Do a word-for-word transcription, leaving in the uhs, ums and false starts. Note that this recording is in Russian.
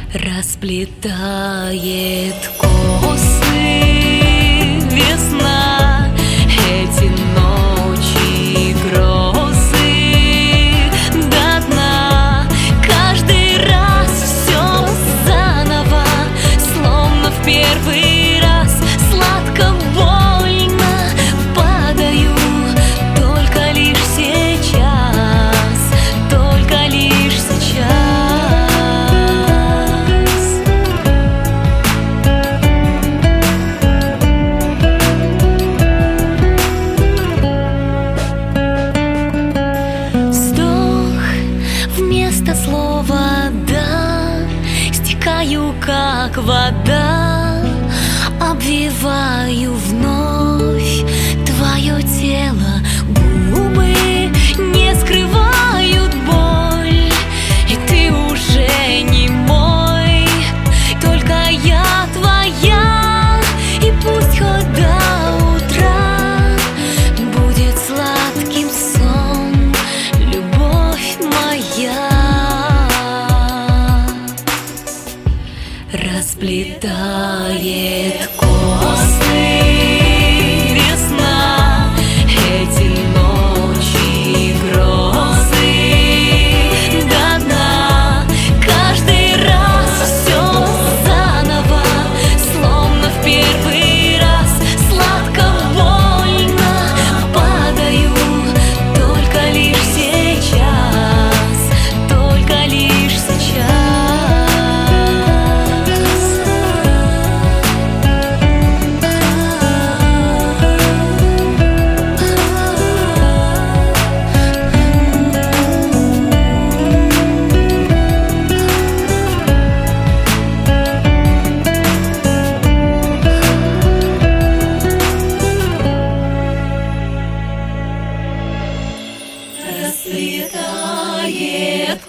Расплетает косы весна, эти ночи грозы до дна. Каждый раз все заново, словно в первый раз. Сладко, больно падаю, только лишь сейчас, только лишь сейчас. Вместо слова «да» стекаю, как вода, обвиваю вновь твое тело. Губы не скрывают боль, и ты уже не мой, только я твоя. И пусть хоть до утра будет сладким сон любовь моя. Расплетает косы весна, эти ночи грозы до дна. Каждый раз все заново, словно в первый раз. Сладко, больно падаю, только лишь сейчас, только лишь сейчас. Расцветает